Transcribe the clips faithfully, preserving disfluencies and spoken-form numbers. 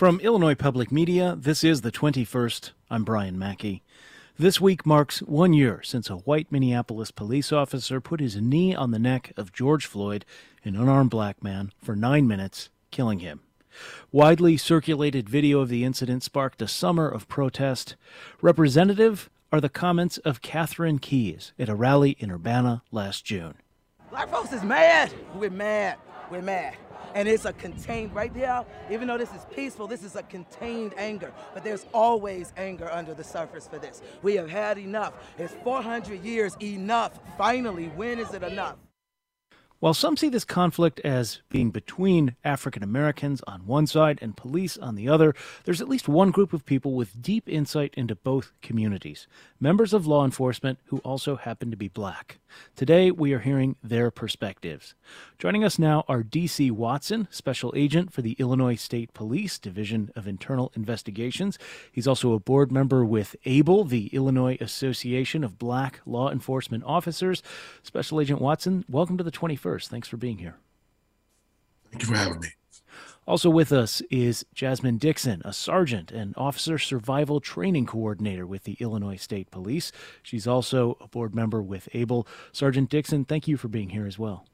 From Illinois Public Media, this is the twenty-first. I'm Brian Mackey. This week marks one year since a white Minneapolis police officer put his knee on the neck of George Floyd, an unarmed black man, for nine minutes, killing him. Widely circulated video of the incident sparked a summer of protest. Representative are the comments of Catherine Keyes at a rally in Urbana last June. Black folks is mad. We're mad. We're mad. And it's a contained, right there, even though this is peaceful, this is a contained anger. But there's always anger under the surface for this. We have had enough. It's four hundred years, enough. Finally, when is it enough? While some see this conflict as being between African Americans on one side and police on the other, there's at least one group of people with deep insight into both communities, members of law enforcement who also happen to be black. Today, we are hearing their perspectives. Joining us now are D C Watson, Special Agent for the Illinois State Police, Division of Internal Investigations. He's also a board member with ABLE, the Illinois Association of Black Law Enforcement Officers. Special Agent Watson, welcome to the twenty-first. Thanks for being here. Thank you for having me. Also with us is Jasmine Dixon, a sergeant and officer survival training coordinator with the Illinois State Police. She's also a board member with ABLE. Sergeant Dixon, thank you for being here as well.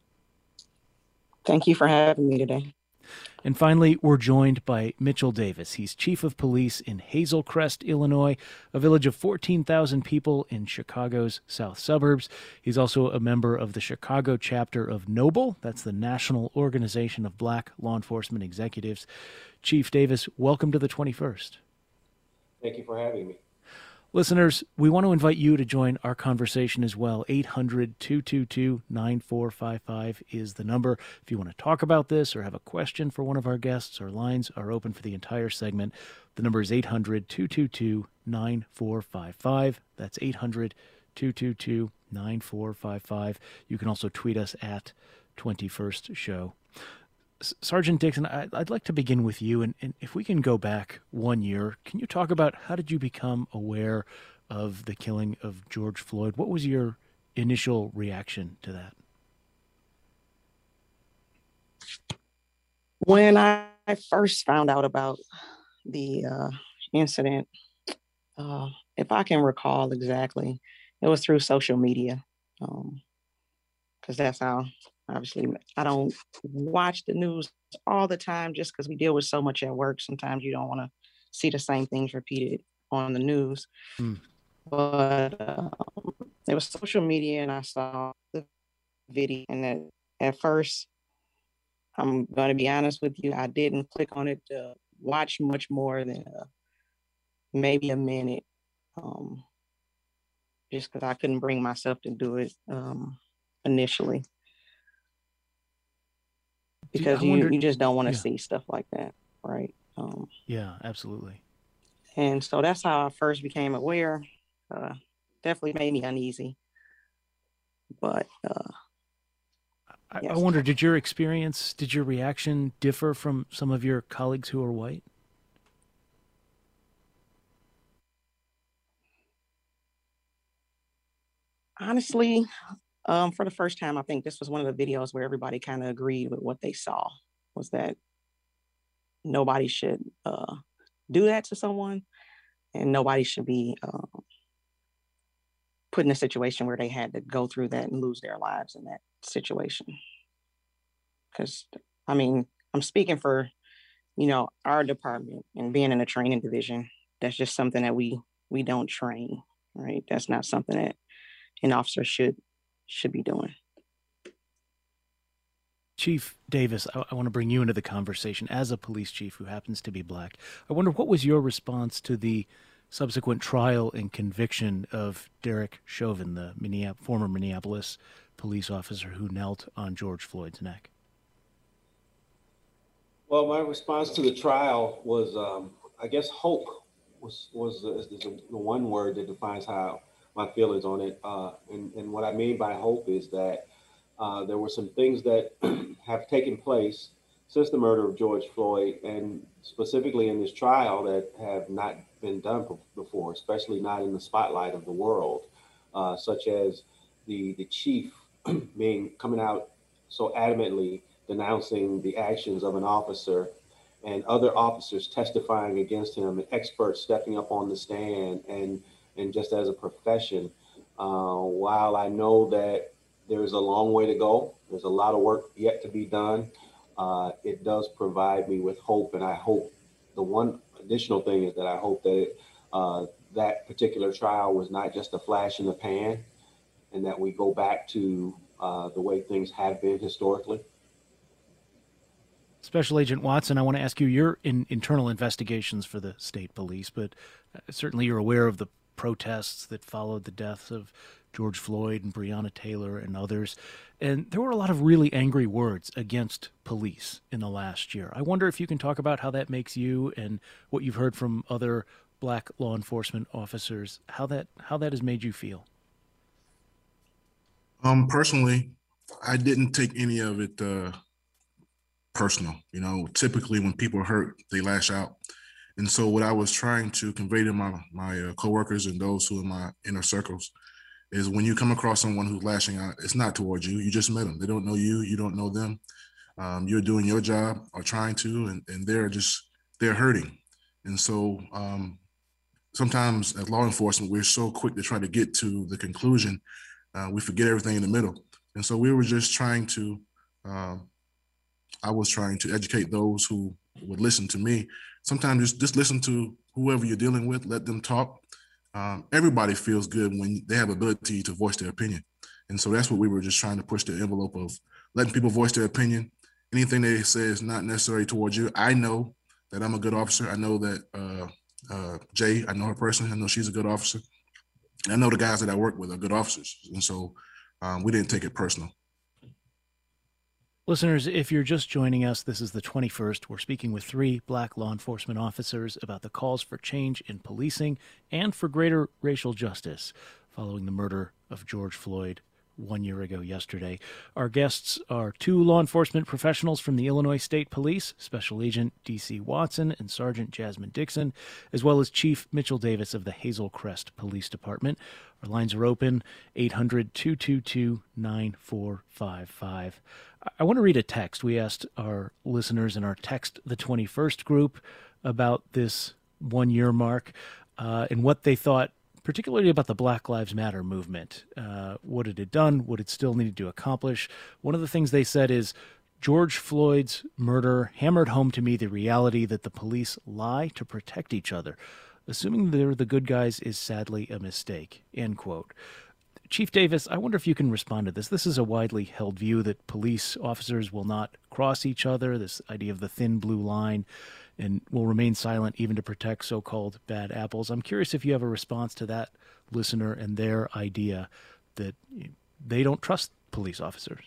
Thank you for having me today. And finally, we're joined by Mitchell Davis. He's chief of police in Hazel Crest, Illinois, a village of fourteen thousand people in Chicago's south suburbs. He's also a member of the Chicago chapter of NOBLE. That's the National Organization of Black Law Enforcement Executives. Chief Davis, welcome to the twenty-first. Thank you for having me. Listeners, we want to invite you to join our conversation as well. eight hundred, two two two, nine four five five is the number. If you want to talk about this or have a question for one of our guests, our lines are open for the entire segment. The number is eight hundred, two two two, nine four five five. That's eight hundred, two two two, nine four five five. You can also tweet us at twenty-first show. Sergeant Dixon, I'd like to begin with you, and, and if we can go back one year, can you talk about how did you become aware of the killing of George Floyd? What was your initial reaction to that? When I first found out about the uh, incident, uh, if I can recall exactly, it was through social media, um, because that's how. Obviously, I don't watch the news all the time just because we deal with so much at work. Sometimes you don't want to see the same things repeated on the news. Mm. But um, it was social media, and I saw the video. And at, at first, I'm going to be honest with you, I didn't click on it to watch much more than uh, maybe a minute, um, just because I couldn't bring myself to do it um, initially. Because you, wondered, you just don't want to yeah. see stuff like that, right? Um, yeah, absolutely. And so that's how I first became aware. Uh, definitely made me uneasy. But uh, I, yes. I wonder, did your experience, did your reaction differ from some of your colleagues who are white? Honestly, Um, for the first time, I think this was one of the videos where everybody kind of agreed with what they saw, was that nobody should uh, do that to someone, and nobody should be uh, put in a situation where they had to go through that and lose their lives in that situation. Because, I mean, I'm speaking for, you know, our department and being in a training division. That's just something that we we don't train, right? That's not something that an officer should should be doing. Chief Davis, I, I want to bring you into the conversation as a police chief who happens to be black. I wonder, what was your response to the subsequent trial and conviction of Derek Chauvin, the Minneap- former Minneapolis police officer who knelt on George Floyd's neck? Well, my response to the trial was, um, I guess, hope was was, uh, is the one word that defines how my feelings on it. Uh, and, and what I mean by hope is that uh, there were some things that have taken place since the murder of George Floyd, and specifically in this trial, that have not been done before, especially not in the spotlight of the world, uh, such as the the chief being coming out so adamantly denouncing the actions of an officer and other officers testifying against him, and experts stepping up on the stand, and and just as a profession, uh, while I know that there's a long way to go, there's a lot of work yet to be done, uh, it does provide me with hope. And I hope the one additional thing is that I hope that it, uh, that particular trial was not just a flash in the pan, and that we go back to uh, the way things have been historically. Special Agent Watson, I want to ask you your in, internal investigations for the state police, but uh, certainly you're aware of the protests that followed the deaths of George Floyd and Breonna Taylor and others. And there were a lot of really angry words against police in the last year. I wonder if you can talk about how that makes you, and what you've heard from other black law enforcement officers, how that how that has made you feel. Um, personally, I didn't take any of it uh, personal. You know, typically when people are hurt, they lash out. And so what I was trying to convey to my, my uh, coworkers and those who are in my inner circles is, when you come across someone who's lashing out, it's not towards you. You just met them. They don't know you. You don't know them. Um, you're doing your job, or trying to, and, and they're just, they're hurting. And so um, sometimes as law enforcement, we're so quick to try to get to the conclusion. Uh, we forget everything in the middle. And so we were just trying to, um, I was trying to educate those who would listen to me. Sometimes just, just listen to whoever you're dealing with, let them talk. Um, everybody feels good when they have ability to voice their opinion. And so that's what we were just trying to push the envelope of, letting people voice their opinion. Anything they say is not necessarily towards you. I know that I'm a good officer. I know that uh, uh, Jay, I know her personally. I know she's a good officer. I know the guys that I work with are good officers. And so um, we didn't take it personal. Listeners, if you're just joining us, this is the twenty-first. We're speaking with three black law enforcement officers about the calls for change in policing and for greater racial justice following the murder of George Floyd one year ago yesterday. Our guests are two law enforcement professionals from the Illinois State Police, Special Agent D C Watson and Sergeant Jasmine Dixon, as well as Chief Mitchell Davis of the Hazel Crest Police Department. Our lines are open, eight hundred, two two two, nine four five five. I want to read a text. We asked our listeners in our Text the twenty-first group about this one-year mark uh, and what they thought, particularly about the Black Lives Matter movement. Uh, what it had done, what it still needed to accomplish. One of the things they said is, George Floyd's murder hammered home to me the reality that the police lie to protect each other. Assuming they're the good guys is sadly a mistake, end quote. Chief Davis, I wonder if you can respond to this. This is a widely held view that police officers will not cross each other, this idea of the thin blue line, and will remain silent even to protect so-called bad apples. I'm curious if you have a response to that listener and their idea that they don't trust police officers.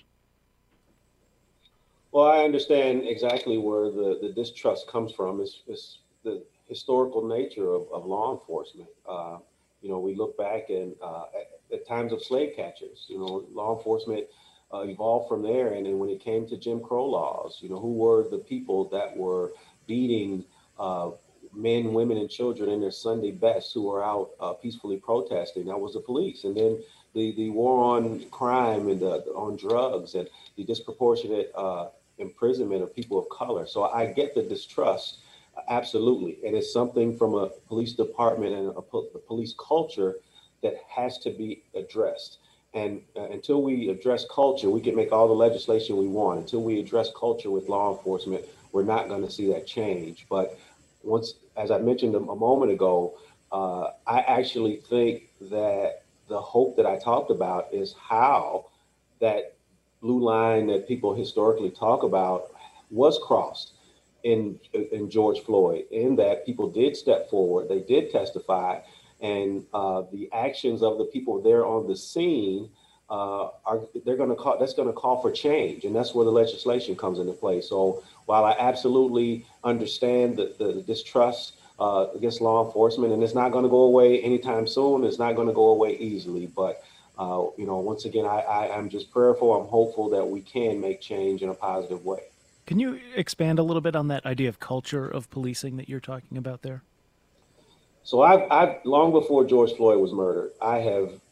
Well, I understand exactly where the, the distrust comes from. It's, it's the historical nature of, of law enforcement. Uh, you know, we look back and uh, at, at times of slave catchers, you know, law enforcement uh, evolved from there. And then when it came to Jim Crow laws, you know, who were the people that were beating uh, men, women, and children in their Sunday best who were out uh, peacefully protesting? That was the police. And then the, the war on crime and the, on drugs and the disproportionate uh, imprisonment of people of color. So I get the distrust, absolutely. And it's something from a police department and a, po- a police culture that has to be addressed. And uh, until we address culture, we can make all the legislation we want. Until we address culture with law enforcement, we're not going to see that change. But once, as I mentioned a, a moment ago, uh, I actually think that the hope that I talked about is how that blue line that people historically talk about was crossed in in George Floyd, in that people did step forward, they did testify, and uh, the actions of the people there on the scene uh, are they're going to call that's going to call for change, and that's where the legislation comes into play. So while I absolutely understand the, the distrust uh, against law enforcement, and it's not going to go away anytime soon, it's not going to go away easily, but uh, you know, once again, I, I am just prayerful. I'm hopeful that we can make change in a positive way. Can you expand a little bit on that idea of culture of policing that you're talking about there? So I've, I've long before George Floyd was murdered, I have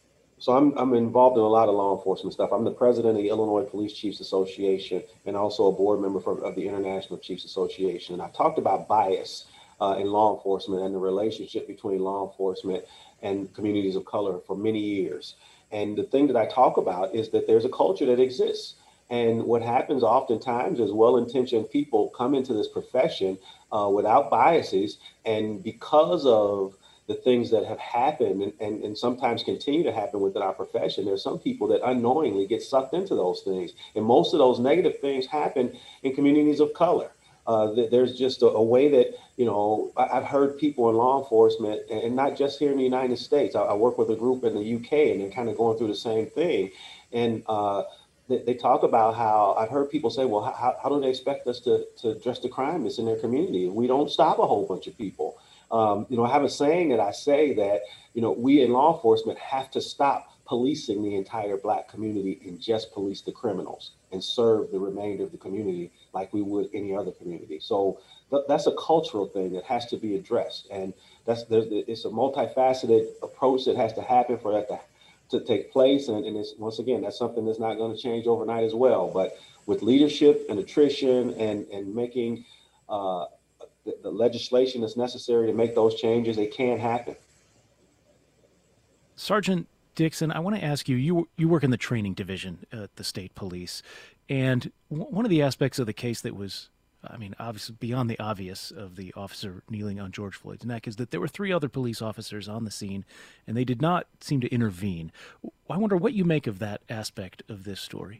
so I'm, I'm involved in a lot of law enforcement stuff. I'm the president of the Illinois Police Chiefs Association and also a board member for, of the International Chiefs Association. And I talked about bias uh, in law enforcement and the relationship between law enforcement and communities of color for many years. And the thing that I talk about is that there's a culture that exists. And what happens oftentimes is well-intentioned people come into this profession uh, without biases. And because of the things that have happened and, and, and sometimes continue to happen within our profession, there's some people that unknowingly get sucked into those things. And most of those negative things happen in communities of color. Uh, there's just a, a way that, you know, I've heard people in law enforcement, and not just here in the United States. I, I work with a group in the U K, and they're kind of going through the same thing. And uh, they, they talk about how I've heard people say, well, how, how do they expect us to, to address the crime that's in their community? We don't stop a whole bunch of people. Um, you know, I have a saying that I say that, you know, we in law enforcement have to stop policing the entire Black community and just police the criminals and serve the remainder of the community like we would any other community. So th- that's a cultural thing that has to be addressed. And that's there's, it's a multifaceted approach that has to happen for that to, to take place. And, and it's, once again, that's something that's not going to change overnight as well. But with leadership and attrition and, and making uh, the, the legislation that's necessary to make those changes, it can happen. Sergeant Dixon, I want to ask you, you you work in the training division at the state police, and w- one of the aspects of the case that was, I mean, obviously beyond the obvious of the officer kneeling on George Floyd's neck is that there were three other police officers on the scene, and they did not seem to intervene. I wonder what you make of that aspect of this story.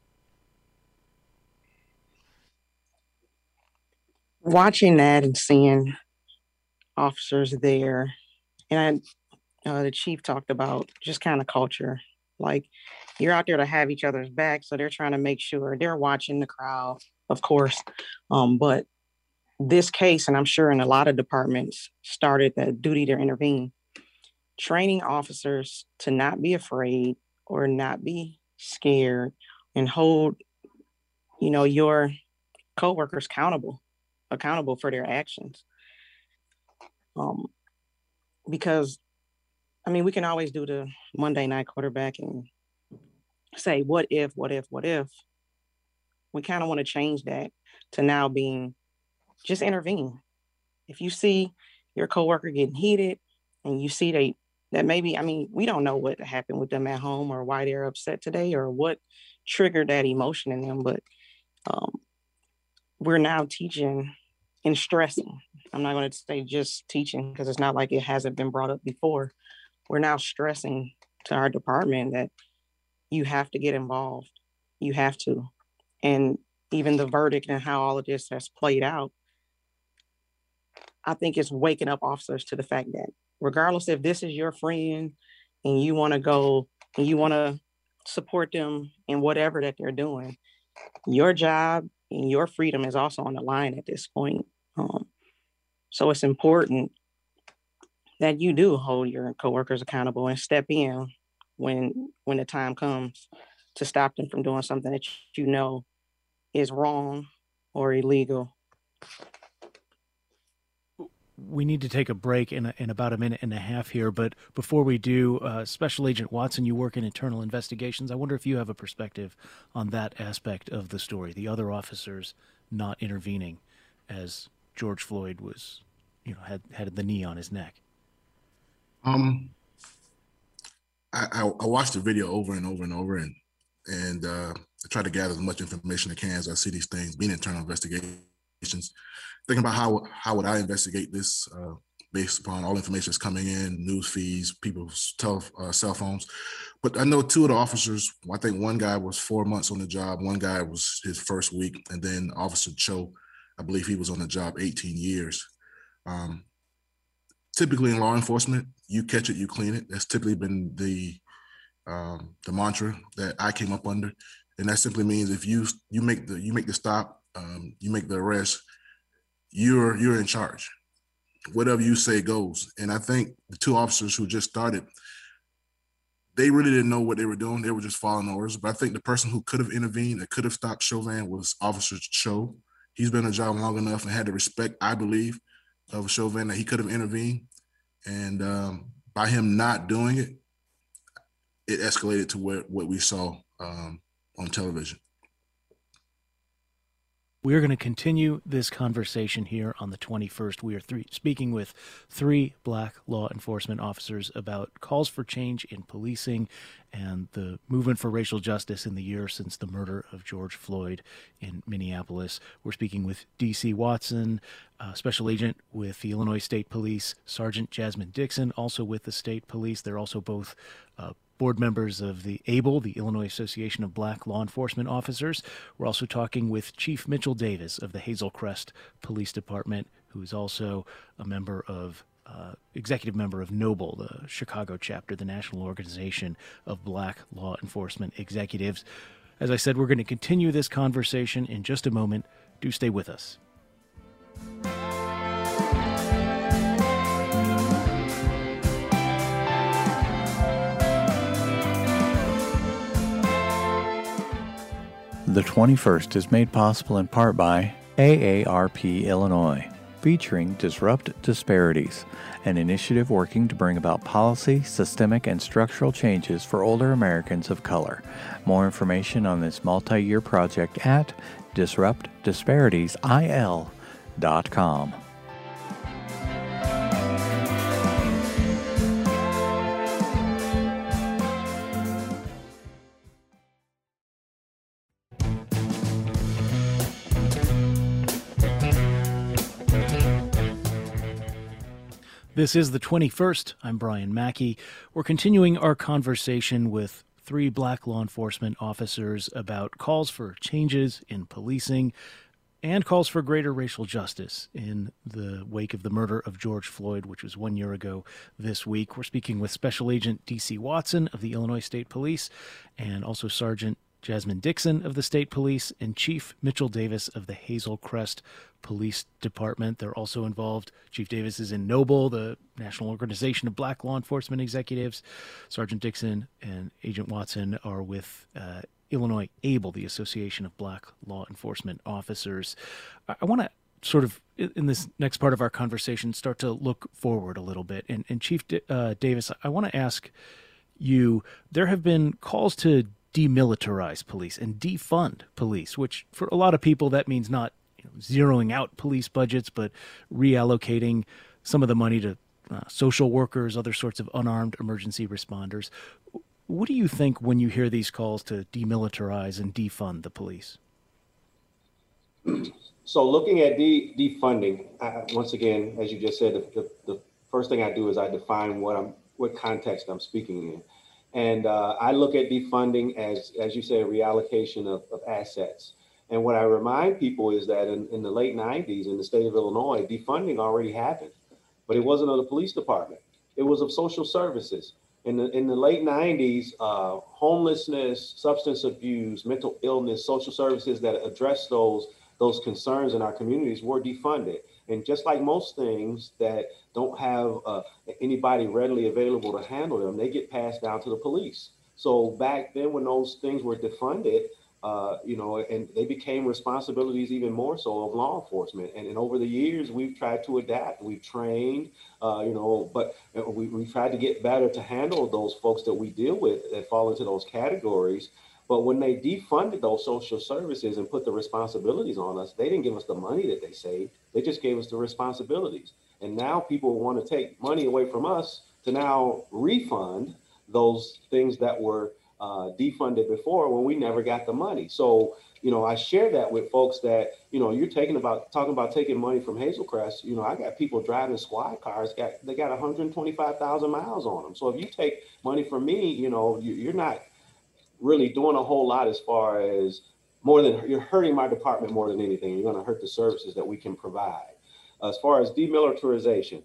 Watching that and seeing officers there, and uh, the chief talked about just kind of culture. Like, you're out there to have each other's back, so they're trying to make sure they're watching the crowd, of course. Um, but this case, and I'm sure in a lot of departments, started the duty to intervene, training officers to not be afraid or not be scared and hold, you know, your coworkers accountable, accountable for their actions. Um, because I mean, we can always do the Monday night quarterback and say, what if, what if, what if? We kind of want to change that to now being just intervene. If you see your coworker getting heated and you see they, that maybe, I mean, we don't know what happened with them at home or why they're upset today or what triggered that emotion in them, but um, we're now teaching and stressing. I'm not going to say just teaching because it's not like it hasn't been brought up before. We're now stressing to our department that you have to get involved. You have to. And even the verdict and how all of this has played out, I think it's waking up officers to the fact that regardless if this is your friend and you want to go and you want to support them in whatever that they're doing, your job and your freedom is also on the line at this point. Um, so it's important that you do hold your coworkers accountable and step in when when the time comes to stop them from doing something that you know is wrong or illegal. We need to take a break in, a, in about a minute and a half here, but before we do, uh, Special Agent Watson, you work in internal investigations. I wonder if you have a perspective on that aspect of the story, the other officers not intervening as George Floyd was, you know, had, had the knee on his neck. Um, I, I, I watched the video over and over and over, and and uh, I try to gather as much information as I can as I see these things, being internal investigations, thinking about how how would I investigate this uh, based upon all information that's coming in, news feeds, people's tel- uh, cell phones. But I know two of the officers, I think one guy was four months on the job, one guy was his first week, and then Officer Cho, I believe he was on the job eighteen years. Um, typically in law enforcement, you catch it, you clean it. That's typically been the um, the mantra that I came up under, and that simply means if you you make the you make the stop, um, you make the arrest, you're you're in charge. Whatever you say goes. And I think the two officers who just started, they really didn't know what they were doing. They were just following orders. But I think the person who could have intervened, that could have stopped Chauvin, was Officer Cho. He's been in the job long enough and had the respect, I believe, of Chauvin, that he could have intervened. And um, by him not doing it, it escalated to what, what we saw um, on television. We're going to continue this conversation here on the twenty-first. We are three, speaking with three Black law enforcement officers about calls for change in policing and the movement for racial justice in the year since the murder of George Floyd in Minneapolis. We're speaking with D C Watson, uh, Special Agent with the Illinois State Police, Sergeant Jasmine Dixon, also with the State Police. They're also both uh, board members of the ABLE, the Illinois Association of Black Law Enforcement Officers. We're also talking with Chief Mitchell Davis of the Hazel Crest Police Department, who is also a member of, uh, executive member of NOBLE, the Chicago chapter, the National Organization of Black Law Enforcement Executives. As I said, we're going to continue this conversation in just a moment. Do stay with us. The twenty-first is made possible in part by A A R P Illinois, featuring Disrupt Disparities, an initiative working to bring about policy, systemic, and structural changes for older Americans of color. More information on this multi-year project at disrupt disparities I L dot com. This is the twenty-first. I'm Brian Mackey. We're continuing our conversation with three Black law enforcement officers about calls for changes in policing and calls for greater racial justice in the wake of the murder of George Floyd, which was one year ago this week. We're speaking with Special Agent D C Watson of the Illinois State Police and also Sergeant Jasmine Dixon of the State Police and Chief Mitchell Davis of the Hazel Crest Police Department. They're also involved. Chief Davis is in NOBLE, the National Organization of Black Law Enforcement Executives. Sergeant Dixon and Agent Watson are with uh, Illinois ABLE, the Association of Black Law Enforcement Officers. I, I want to sort of, in this next part of our conversation, start to look forward a little bit. And, and Chief D- uh, Davis, I want to ask you, there have been calls to demilitarize police and defund police, which for a lot of people that means not you know, zeroing out police budgets, but reallocating some of the money to uh, social workers, other sorts of unarmed emergency responders. What do you think when you hear these calls to demilitarize and defund the police? So looking at de- defunding, uh, once again, as you just said, the, the, the first thing I do is I define what I'm, what context I'm speaking in. And uh, I look at defunding as, as you say, a reallocation of, of assets. And what I remind people is that in, in the late nineties in the state of Illinois, defunding already happened, but it wasn't of the police department. It was of social services. In the, in the late nineties, uh, homelessness, substance abuse, mental illness, social services that address those, those concerns in our communities were defunded. And just like most things that don't have uh, anybody readily available to handle them, they get passed down to the police. So back then when those things were defunded, uh, you know, and they became responsibilities even more so of law enforcement. And, and over the years, we've tried to adapt, we've trained, uh, you know, but we, we've tried to get better to handle those folks that we deal with that fall into those categories. But when they defunded those social services and put the responsibilities on us, they didn't give us the money that they saved. They just gave us the responsibilities. And now people want to take money away from us to now refund those things that were uh, defunded before when we never got the money. So, you know, I share that with folks that, you know, you're taking about talking about taking money from Hazel Crest. You know, I got people driving squad cars, got they got one hundred twenty-five thousand miles on them. So if you take money from me, you know, you, you're not really doing a whole lot as far as more than you're hurting my department more than anything. You're going to hurt the services that we can provide. As far as demilitarization,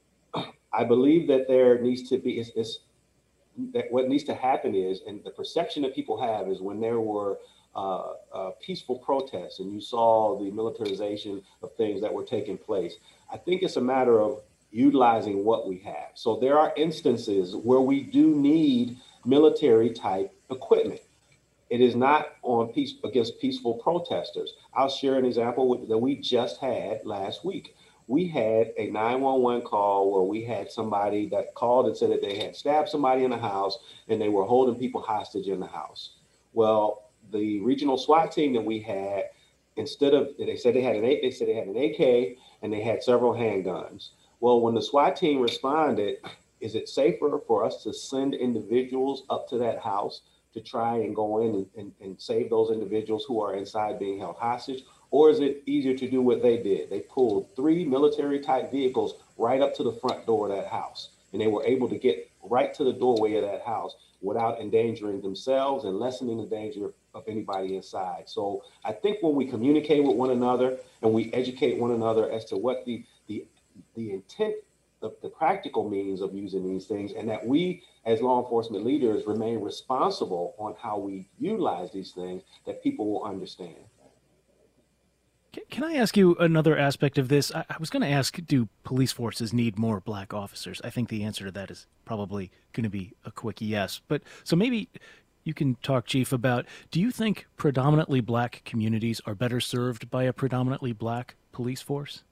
I believe that there needs to be, it's, it's, that what needs to happen is, and the perception that people have is when there were uh, uh, peaceful protests and you saw the militarization of things that were taking place, I think it's a matter of utilizing what we have. So there are instances where we do need military type equipment. It is not on peace against peaceful protesters. I'll share an example with, that we just had last week. we had a nine one one call where we had somebody that called and said that they had stabbed somebody in the house and they were holding people hostage in the house. Well, the regional SWAT team that we had, instead of, they said they had an they said they had an A K and they had several handguns. Well, when the SWAT team responded, is it safer for us to send individuals up to that house to try and go in and, and, and save those individuals who are inside being held hostage? Or is it easier to do what they did? They pulled three military type vehicles right up to the front door of that house. And they were able to get right to the doorway of that house without endangering themselves and lessening the danger of anybody inside. So I think when we communicate with one another and we educate one another as to what the the the intent, the, the practical means of using these things, and that we as law enforcement leaders remain responsible on how we utilize these things, that people will understand. Can I ask you another aspect of this? I was going to ask, do police forces need more black officers? I think the answer to that is probably going to be a quick yes. But so maybe you can talk, Chief, about, do you think predominantly black communities are better served by a predominantly black police force?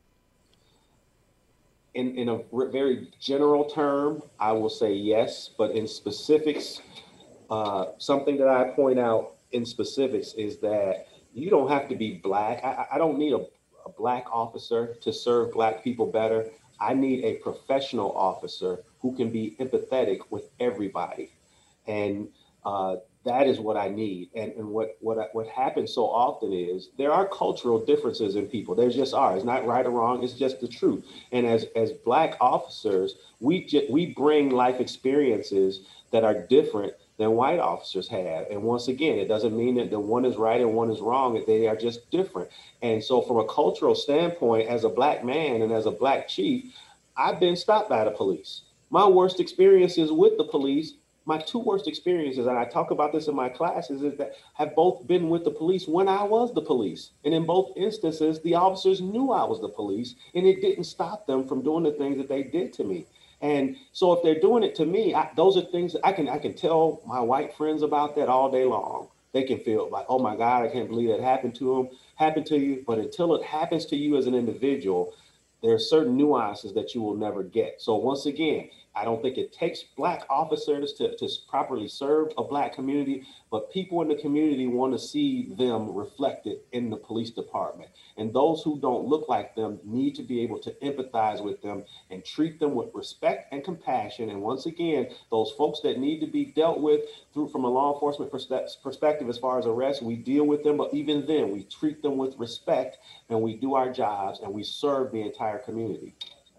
In, in a very general term, I will say yes, but in specifics, uh, something that I point out in specifics is that you don't have to be black. I, I don't need a, a black officer to serve black people better. I need a professional officer who can be empathetic with everybody. And uh, that is what I need. And, and what, what, what happens so often is there are cultural differences in people. There just are. It's not right or wrong. It's just the truth. And as, as black officers, we, ju- we bring life experiences that are different than white officers have. And once again, it doesn't mean that the one is right and one is wrong, that they are just different. And so from a cultural standpoint, as a black man and as a black chief, I've been stopped by the police. My worst experiences with the police, my two worst experiences, and I talk about this in my classes, is that have both been with the police when I was the police. And in both instances, the officers knew I was the police, and it didn't stop them from doing the things that they did to me. And so if they're doing it to me, I, those are things that I can I can tell my white friends about that all day long. They can feel like, oh my God, I can't believe that happened to them, happened to you. But until it happens to you as an individual, there are certain nuances that you will never get. So once again, I don't think it takes black officers to, to properly serve a black community, but people in the community want to see them reflected in the police department. And those who don't look like them need to be able to empathize with them and treat them with respect and compassion. And once again, those folks that need to be dealt with through from a law enforcement perspective as far as arrests, we deal with them, but even then we treat them with respect and we do our jobs and we serve the entire community.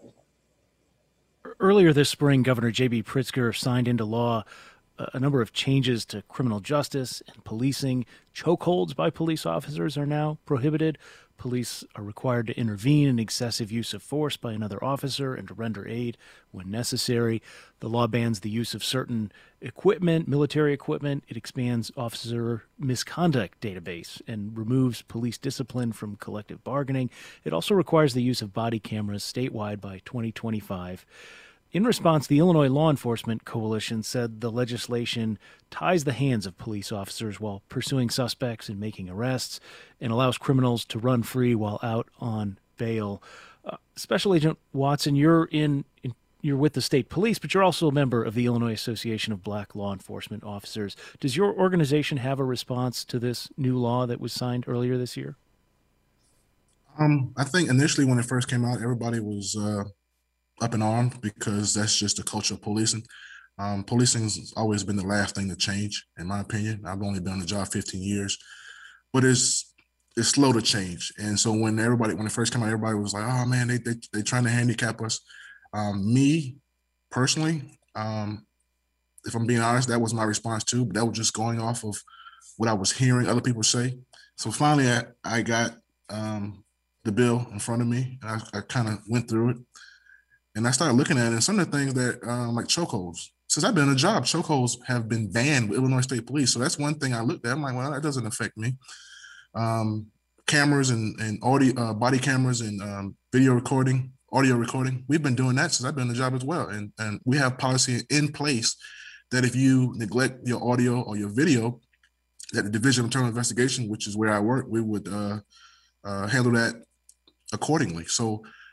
Earlier this spring, Governor J B Pritzker signed into law a number of changes to criminal justice and policing. Chokeholds by police officers are now prohibited. Police are required to intervene in excessive use of force by another officer and to render aid when necessary. The law bans the use of certain equipment, military equipment. It expands officer misconduct database and removes police discipline from collective bargaining. It also requires the use of body cameras statewide by twenty twenty-five. In response, the Illinois Law Enforcement Coalition said the legislation ties the hands of police officers while pursuing suspects and making arrests and allows criminals to run free while out on bail. Uh, Special Agent Watson, you're in, in you're with the state police, but you're also a member of the Illinois Association of Black Law Enforcement Officers. Does your organization have a response to this new law that was signed earlier this year? Um, I think initially when it first came out, everybody was uh, up in arms because that's just the culture of policing. Um, policing has always been the last thing to change, in my opinion. I've only been on the job fifteen years, but it's it's slow to change. And so when everybody, when it first came out, everybody was like, "Oh man, they they they trying to handicap us." Um, me personally, um, if I'm being honest, that was my response too. But that was just going off of what I was hearing other people say. So finally, I, I got um, the bill in front of me, and I, I kind of went through it. And I started looking at it, and some of the things that, um, like chokeholds, since I've been in a job, chokeholds have been banned with Illinois State Police. So that's one thing I looked at. I'm like, well, that doesn't affect me. Um, cameras and, and audio, uh, body cameras and um, video recording, audio recording, we've been doing that since I've been in the job as well. And, and we have policy in place that if you neglect your audio or your video, that the Division of Internal Investigation, which is where I work, we would uh, uh, handle that accordingly. So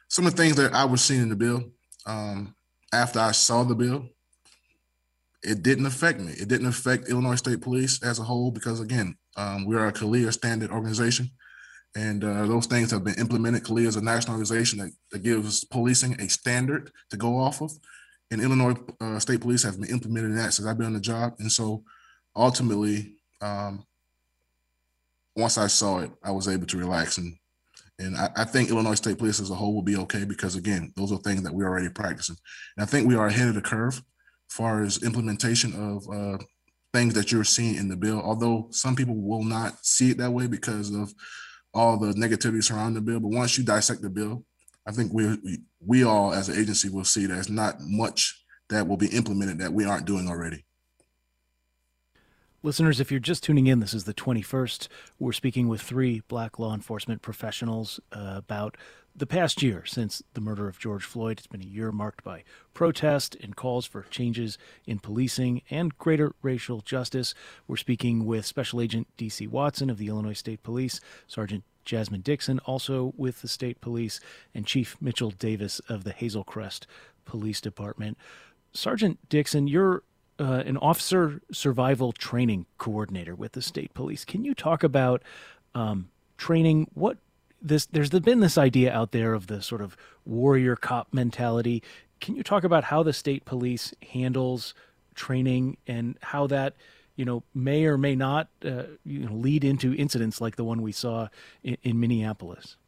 some of the things that I was seeing in the bill, um, after I saw the bill, it didn't affect me. It didn't affect Illinois State Police as a whole because, again, um, we are a CALEA standard organization, and uh, those things have been implemented. CALEA is a national organization that, that gives policing a standard to go off of, and Illinois uh, State Police have been implementing that since I've been on the job. And so ultimately, um, once I saw it, I was able to relax. And And I, I think Illinois State Police as a whole will be okay because, again, those are things that we're already practicing. And I think we are ahead of the curve as far as implementation of uh, things that you're seeing in the bill, although some people will not see it that way because of all the negativity surrounding the bill. But once you dissect the bill, I think we, we, we all as an agency will see there's not much that will be implemented that we aren't doing already. Listeners, if you're just tuning in, this is the twenty-first. We're speaking with three Black law enforcement professionals uh, about the past year since the murder of George Floyd. It's been a year marked by protest and calls for changes in policing and greater racial justice. We're speaking with Special Agent D C Watson of the Illinois State Police, Sergeant Jasmine Dixon, also with the State Police, and Chief Mitchell Davis of the Hazel Crest Police Department. Sergeant Dixon, you're Uh, an officer survival training coordinator with the State Police. Can you talk about um, training? What this there's been this idea out there of the sort of warrior cop mentality. Can you talk about how the State Police handles training and how that, you know, may or may not uh, you know, lead into incidents like the one we saw in, in Minneapolis?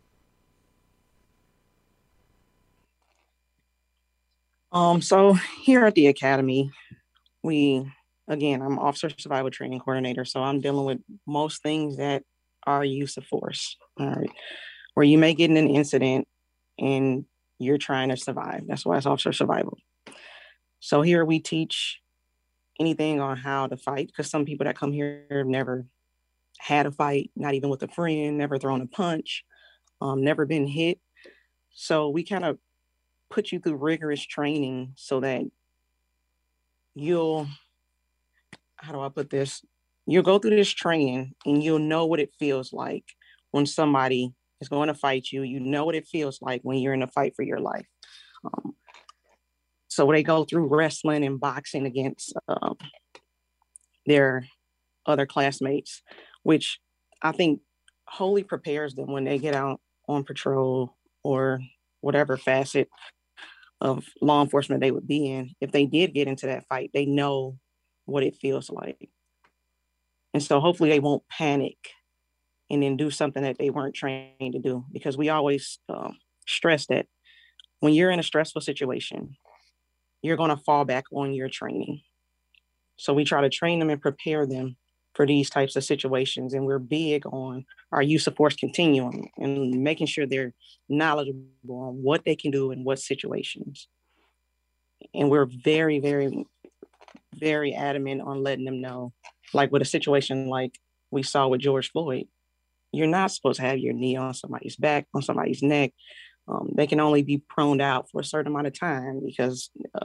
Um, so here at the Academy, we, again, I'm officer survival training coordinator, so I'm dealing with most things that are use of force, all right, where you may get in an incident and you're trying to survive. That's why it's officer survival. So here we teach anything on how to fight, because some people that come here have never had a fight, not even with a friend, never thrown a punch, um, never been hit. So we kind of put you through rigorous training so that you'll, how do I put this? You'll go through this training and you'll know what it feels like when somebody is going to fight you. You know what it feels like when you're in a fight for your life. Um, so they go through wrestling and boxing against um, their other classmates, which I think wholly prepares them when they get out on patrol or whatever facet of law enforcement they would be in. If they did get into that fight, they know what it feels like. And so hopefully they won't panic and then do something that they weren't trained to do, because we always um, stress that when you're in a stressful situation, you're going to fall back on your training. So we try to train them and prepare them for these types of situations. And we're big on our use of force continuum and making sure they're knowledgeable on what they can do in what situations. And we're very, very, very adamant on letting them know, like with a situation like we saw with George Floyd, you're not supposed to have your knee on somebody's back, on somebody's neck. Um, they can only be proned out for a certain amount of time because uh,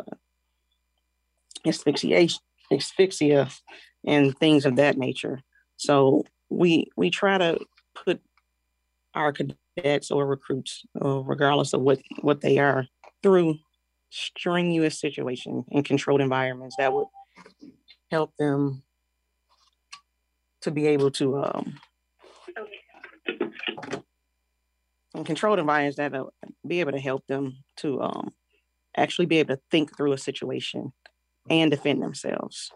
asphyxiation, asphyxia and things of that nature. So we we try to put our cadets or recruits, uh, regardless of what, what they are, through strenuous situations and controlled environments that would help them to be able to um, in controlled environments that will be able to help them to um, actually be able to think through a situation and defend themselves.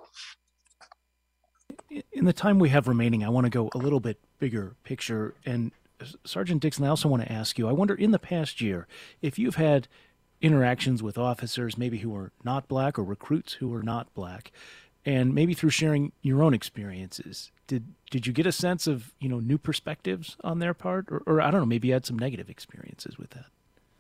In the time we have remaining, I want to go a little bit bigger picture. And Sergeant Dixon, I also want to ask you, I wonder in the past year, if you've had interactions with officers maybe who are not Black or recruits who are not Black, and maybe through sharing your own experiences, did did you get a sense of, you know, new perspectives on their part? Or, or I don't know, maybe you had some negative experiences with that?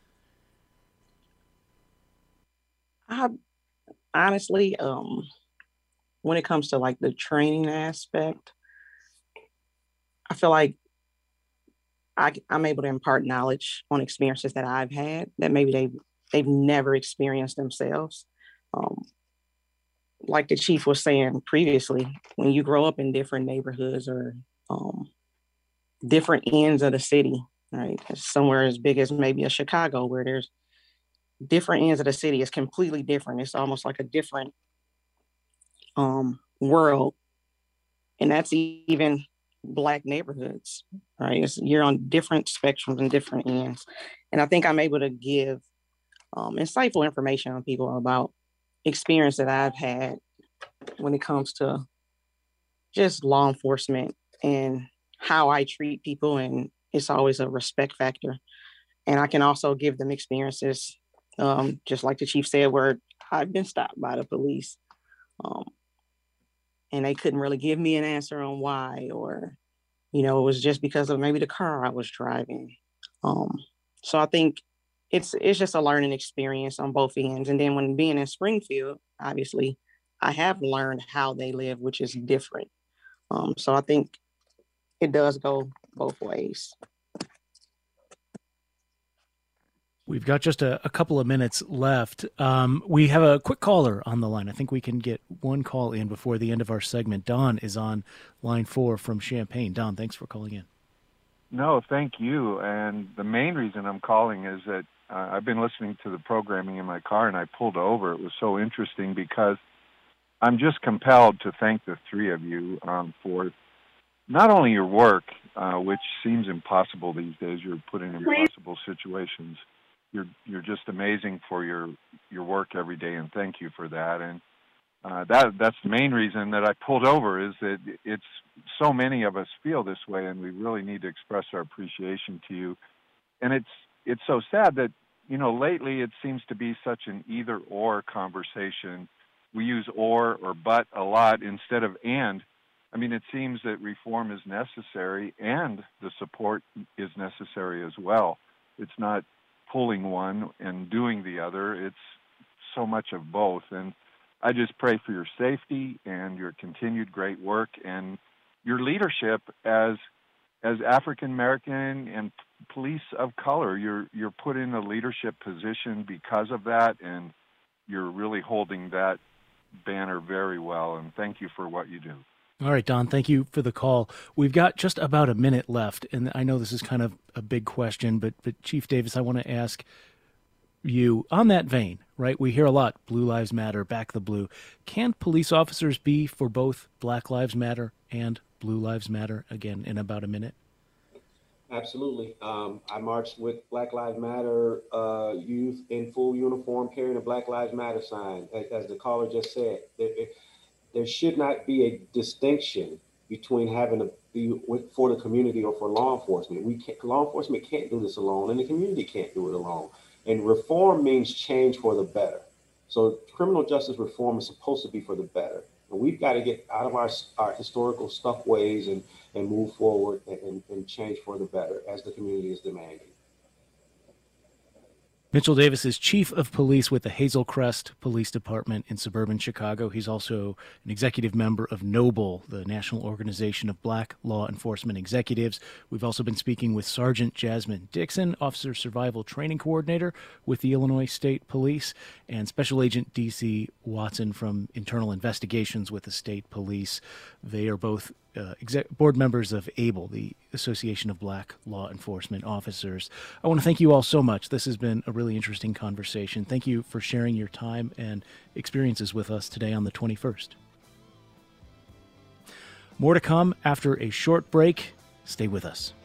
I honestly, um, when it comes to like the training aspect, I feel like I, I'm able to impart knowledge on experiences that I've had that maybe they they've never experienced themselves. Um, like the chief was saying previously, when you grow up in different neighborhoods or um, different ends of the city, right? Somewhere as big as maybe a Chicago, where there's different ends of the city. It's completely different. It's almost like a different um, world. And that's even Black neighborhoods, right? It's, you're on different spectrums and different ends. And I think I'm able to give um, insightful information on people about experience that I've had when it comes to just law enforcement and how I treat people. And it's always a respect factor. And I can also give them experiences, um, just like the chief said, where I've been stopped by the police. Um, and they couldn't really give me an answer on why, or, you know, it was just because of maybe the car I was driving. Um, so I think it's it's just a learning experience on both ends. And then when being in Springfield, obviously, I have learned how they live, which is different. Um, so I think it does go both ways. We've got just a, a couple of minutes left. Um, we have a quick caller on the line. I think we can get one call in before the end of our segment. Don is on line four from Champaign. Don, thanks for calling in. No, thank you. And the main reason I'm calling is that uh, I've been listening to the programming in my car, and I pulled over. It was so interesting because I'm just compelled to thank the three of you um, for not only your work, uh, which seems impossible these days. You're put in impossible situations. You're you're just amazing for your your work every day, and thank you for that. And uh, that that's the main reason that I pulled over, is that it's so many of us feel this way, and we really need to express our appreciation to you. And it's it's so sad that, you know, lately it seems to be such an either or conversation. We use or or but a lot instead of and. I mean, it seems that reform is necessary and the support is necessary as well. It's not pulling one and doing the other. It's so much of both. And I just pray for your safety and your continued great work and your leadership as as African American and police of color. You're you're put in a leadership position because of that, and you're really holding that banner very well. And thank you for what you do. All right, Don, thank you for the call. We've got just about a minute left, and I know this is kind of a big question, but, but Chief Davis, I want to ask you on that vein, right? We hear a lot, Blue Lives Matter, back the blue. Can police officers be for both Black Lives Matter and Blue Lives Matter, again, in about a minute? Absolutely. Um, I marched with Black Lives Matter uh, youth in full uniform carrying a Black Lives Matter sign, as the caller just said. It, it, There should not be a distinction between having to be with, for the community or for law enforcement. We can't, law enforcement can't do this alone, and the community can't do it alone. And reform means change for the better. So criminal justice reform is supposed to be for the better. And we've got to get out of our, our historical stuck ways and, and move forward and, and, and change for the better as the community is demanding. Mitchell Davis is chief of police with the Hazel Crest Police Department in suburban Chicago. He's also an executive member of NOBLE, the National Organization of Black Law Enforcement Executives. We've also been speaking with Sergeant Jasmine Dixon, Officer Survival Training Coordinator with the Illinois State Police, and Special Agent D C Watson from Internal Investigations with the State Police. They are both Uh, exec- board members of ABLE, the Association of Black Law Enforcement Officers. I want to thank you all so much. This has been a really interesting conversation. Thank you for sharing your time and experiences with us today on the twenty-first. More to come after a short break. Stay with us.